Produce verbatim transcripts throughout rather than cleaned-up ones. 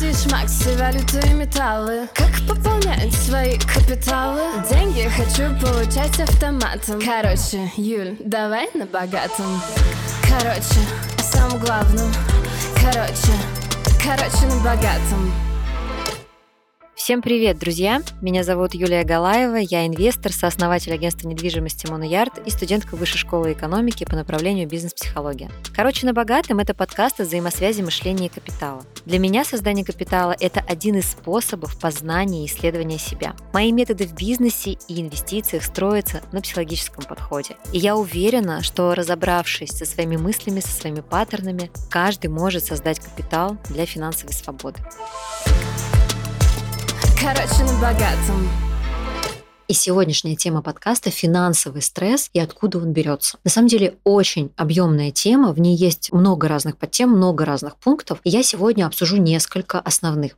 Акции, шмаксы, валюты и металлы. Как пополнять свои капиталы? Деньги хочу получать автоматом. Короче, Юль, давай на богатом. Короче, о самом главном. Короче, короче, на богатом. Всем привет, друзья! Меня зовут Юлия Галаева, я инвестор, сооснователь агентства недвижимости Моноярд и студентка Высшей школы экономики по направлению бизнес-психология. Короче, на богатом – это подкаст о взаимосвязи мышления и капитала. Для меня создание капитала – это один из способов познания и исследования себя. Мои методы в бизнесе и инвестициях строятся на психологическом подходе. И я уверена, что, разобравшись со своими мыслями, со своими паттернами, каждый может создать капитал для финансовой свободы. Короче, на богатом. И сегодняшняя тема подкаста – финансовый стресс и откуда он берется. На самом деле очень объемная тема, в ней есть много разных подтем, много разных пунктов. И я сегодня обсужу несколько основных.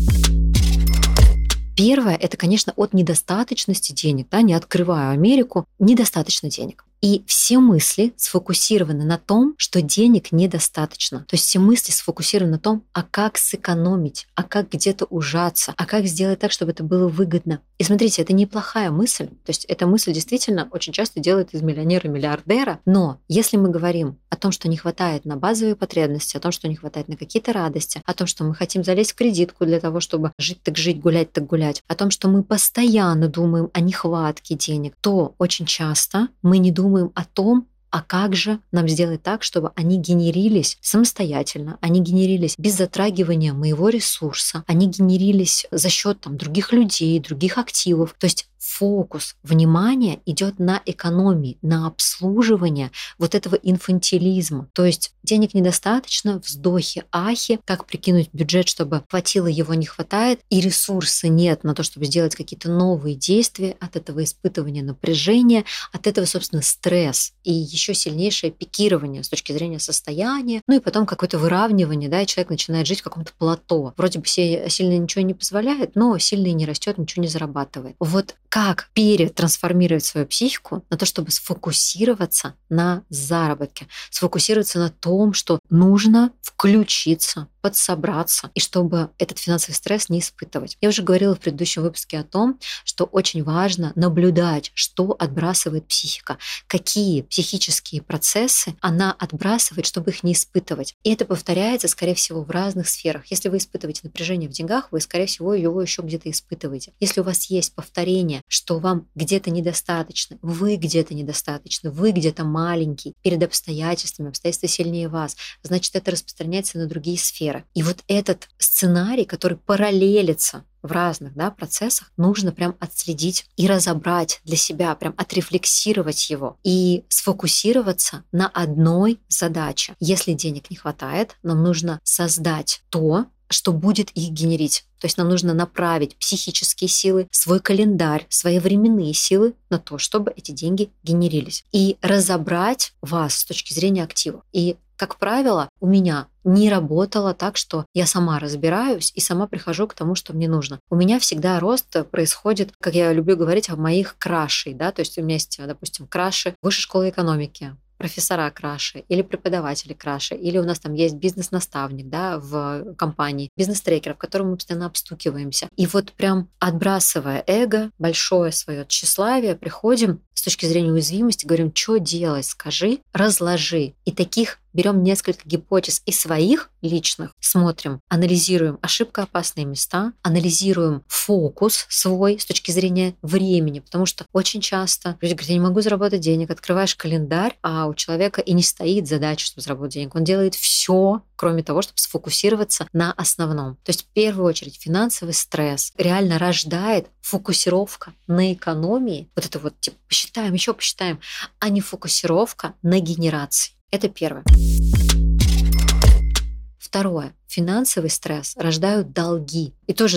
Первое – это, конечно, от недостаточности денег. Да, не открываю Америку, недостаточно денег. И все мысли сфокусированы на том, что денег недостаточно. То есть все мысли сфокусированы на том, а как сэкономить, а как где-то ужаться, а как сделать так, чтобы это было выгодно. И смотрите, это неплохая мысль. То есть эта мысль действительно очень часто делает из миллионера миллиардера. Но если мы говорим о том, что не хватает на базовые потребности, о том, что не хватает на какие-то радости, о том, что мы хотим залезть в кредитку для того, чтобы жить так жить, гулять так гулять, о том, что мы постоянно думаем о нехватке денег, то очень часто мы не думаем о том, а как же нам сделать так, чтобы они генерились самостоятельно, они генерились без затрагивания моего ресурса, они генерились за счет там, других людей, других активов. То есть фокус внимания идет на экономии, на обслуживание вот этого инфантилизма. То есть денег недостаточно, вздохи, ахи, как прикинуть бюджет, чтобы хватило, его не хватает, и ресурса нет на то, чтобы сделать какие-то новые действия, от этого испытывания напряжения, от этого, собственно, стресс и еще сильнейшее пикирование с точки зрения состояния, ну и потом какое-то выравнивание, да, и человек начинает жить в каком-то плато. Вроде бы себе сильно ничего не позволяет, но сильно и не растет, ничего не зарабатывает. Вот как перетрансформировать свою психику на то, чтобы сфокусироваться на заработке, сфокусироваться на том, что нужно включиться, подсобраться, и чтобы этот финансовый стресс не испытывать. Я уже говорила в предыдущем выпуске о том, что очень важно наблюдать, что отбрасывает психика, какие психические процессы она отбрасывает, чтобы их не испытывать. И это повторяется, скорее всего, в разных сферах. Если вы испытываете напряжение в деньгах, вы, скорее всего, его еще где-то испытываете. Если у вас есть повторение, что вам где-то недостаточно, вы где-то недостаточно, вы где-то маленький перед обстоятельствами, обстоятельства сильнее вас, значит, это распространяется на другие сферы. И вот этот сценарий, который параллелится в разных да, процессах, нужно прям отследить и разобрать для себя, прям отрефлексировать его и сфокусироваться на одной задаче. Если денег не хватает, нам нужно создать то, что будет их генерить. То есть нам нужно направить психические силы, свой календарь, свои временные силы на то, чтобы эти деньги генерились. И разобрать вас с точки зрения актива. И, как правило, у меня не работало так, что я сама разбираюсь и сама прихожу к тому, что мне нужно. У меня всегда рост происходит, как я люблю говорить, о моих крашей. Да? То есть у меня есть, допустим, краши Высшей школы экономики, профессора краши или преподаватели краши, или у нас там есть бизнес-наставник да, в компании, бизнес-трекер, в котором мы постоянно обстукиваемся. И вот прям отбрасывая эго, большое свое тщеславие, приходим с точки зрения уязвимости, говорим, что делать, скажи, разложи. И таких берем несколько гипотез и своих личных, смотрим, анализируем ошибкоопасные места, анализируем фокус свой с точки зрения времени, потому что очень часто люди говорят, я не могу заработать денег, открываешь календарь, а у человека и не стоит задача, чтобы заработать денег. Он делает все, кроме того, чтобы сфокусироваться на основном. То есть в первую очередь финансовый стресс реально рождает фокусировка на экономии, вот это вот типа посчитаем, еще посчитаем, а не фокусировка на генерации. Это первое. Второе. Финансовый стресс рождают долги. И тоже, да,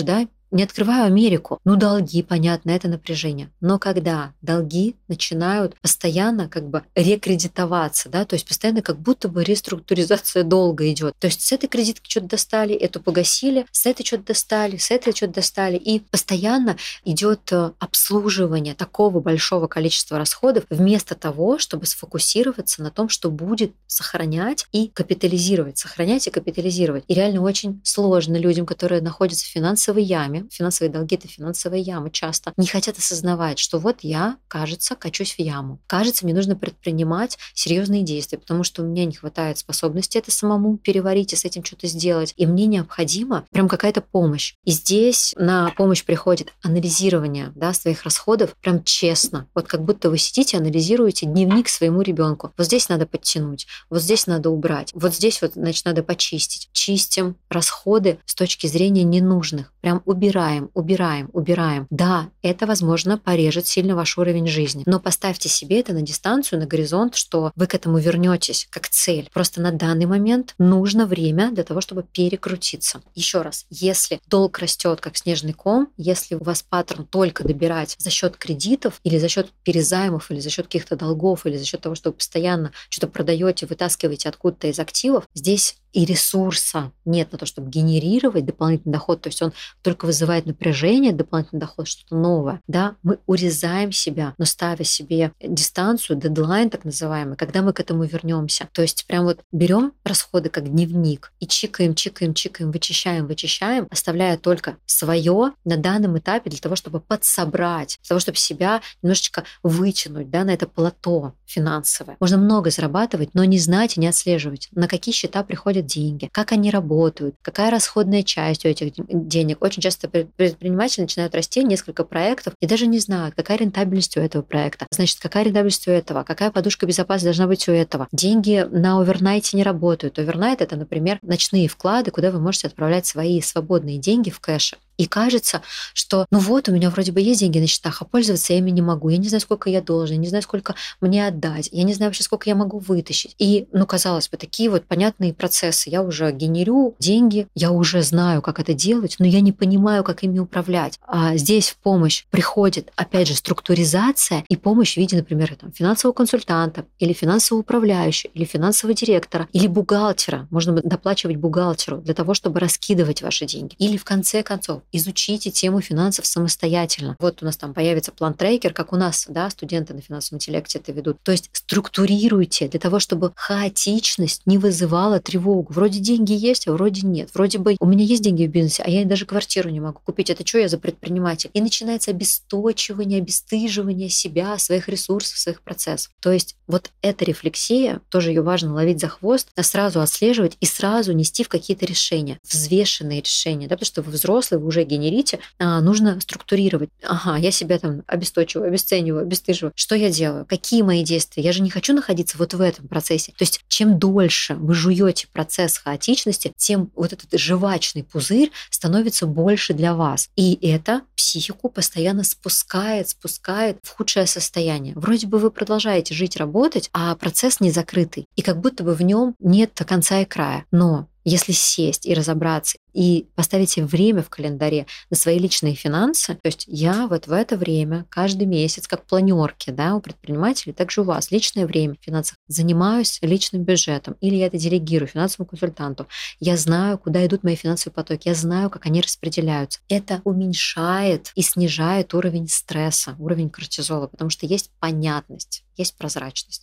Не открываю Америку. Ну, долги, понятно, это напряжение. Но когда долги начинают постоянно как бы рекредитоваться, да, то есть постоянно как будто бы реструктуризация долга идет. То есть с этой кредитки что-то достали, эту погасили, с этой что-то достали, с этой что-то достали. И постоянно идет обслуживание такого большого количества расходов вместо того, чтобы сфокусироваться на том, что будет сохранять и капитализировать. Сохранять и капитализировать. И реально очень сложно людям, которые находятся в финансовой яме, финансовые долги — это финансовая яма часто, не хотят осознавать, что вот я, кажется, качусь в яму. Кажется, мне нужно предпринимать серьезные действия, потому что у меня не хватает способности это самому переварить и с этим что-то сделать. И мне необходима прям какая-то помощь. И здесь на помощь приходит анализирование, да, своих расходов прям честно. Вот как будто вы сидите, анализируете дневник своему ребенку. Вот здесь надо подтянуть, вот здесь надо убрать, вот здесь вот, значит, надо почистить. Чистим расходы с точки зрения ненужных. Прям убираем, убираем, убираем. Да, это, возможно, порежет сильно ваш уровень жизни. Но поставьте себе это на дистанцию, на горизонт, что вы к этому вернетесь как цель. Просто на данный момент нужно время для того, чтобы перекрутиться. Еще раз, если долг растет как снежный ком, если у вас паттерн только добирать за счет кредитов или за счет перезаймов, или за счет каких-то долгов, или за счет того, что вы постоянно что-то продаете, вытаскиваете откуда-то из активов, здесь и ресурса нет на то, чтобы генерировать дополнительный доход, то есть он только вызывает напряжение, дополнительный доход, что-то новое, да, мы урезаем себя, но ставя себе дистанцию, дедлайн так называемый, когда мы к этому вернемся. То есть прям вот берем расходы как дневник и чикаем, чикаем, чикаем, вычищаем, вычищаем, оставляя только свое на данном этапе для того, чтобы подсобрать, для того, чтобы себя немножечко вытянуть, да, на это плато финансовое. Можно много зарабатывать, но не знать и не отслеживать, на какие счета приходят деньги, как они работают, какая расходная часть у этих денег. Очень часто предприниматели начинают расти, несколько проектов, и даже не знают, какая рентабельность у этого проекта. Значит, какая рентабельность у этого, какая подушка безопасности должна быть у этого. Деньги на овернайте не работают. Овернайт — это, например, ночные вклады, куда вы можете отправлять свои свободные деньги в кэше. И кажется, что ну вот, у меня вроде бы есть деньги на счетах, а пользоваться я ими не могу. Я не знаю, сколько я должен, я не знаю, сколько мне отдать, я не знаю вообще, сколько я могу вытащить. И, ну, казалось бы, такие вот понятные процессы. Я уже генерю деньги, я уже знаю, как это делать, но я не понимаю, как ими управлять. А здесь в помощь приходит, опять же, структуризация и помощь в виде, например, там, финансового консультанта или финансового управляющего, или финансового директора, или бухгалтера. Можно доплачивать бухгалтеру для того, чтобы раскидывать ваши деньги. Или, в конце концов, изучите тему финансов самостоятельно. Вот у нас там появится план-трекер, как у нас, да, студенты на финансовом интеллекте это ведут. То есть структурируйте для того, чтобы хаотичность не вызывала тревогу. Вроде деньги есть, а вроде нет. Вроде бы у меня есть деньги в бизнесе, а я даже квартиру не могу купить. Это что я за предприниматель? И начинается обесточивание, обесстыживание себя, своих ресурсов, своих процессов. То есть вот эта рефлексия, тоже ее важно ловить за хвост, а сразу отслеживать и сразу нести в какие-то решения, взвешенные решения, да, потому что вы взрослые, вы уже генерите, а, нужно структурировать. Ага, я себя там обесточиваю, обесцениваю, обесстыживаю. Что я делаю? Какие мои действия? Я же не хочу находиться вот в этом процессе. То есть чем дольше вы жуете процесс хаотичности, тем вот этот жвачный пузырь становится больше для вас. И это психику постоянно спускает, спускает в худшее состояние. Вроде бы вы продолжаете жить, работать, а процесс не закрытый. И как будто бы в нем нет конца и края. Но если сесть и разобраться, и поставить себе время в календаре на свои личные финансы, то есть я вот в это время каждый месяц, как планерки, да, у предпринимателей, также у вас личное время в финансах, занимаюсь личным бюджетом, или я это делегирую финансовому консультанту, я знаю, куда идут мои финансовые потоки, я знаю, как они распределяются. Это уменьшает и снижает уровень стресса, уровень кортизола, потому что есть понятность, есть прозрачность.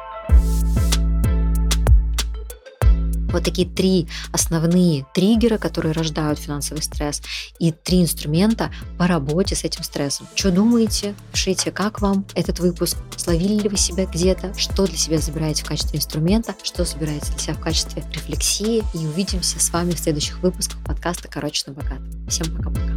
Вот такие три основные триггера, которые рождают финансовый стресс, и три инструмента по работе с этим стрессом. Что думаете? Пишите, как вам этот выпуск? Словили ли вы себя где-то? Что для себя забираете в качестве инструмента? Что собираете для себя в качестве рефлексии? И увидимся с вами в следующих выпусках подкаста «Короче, но богато». Всем пока-пока.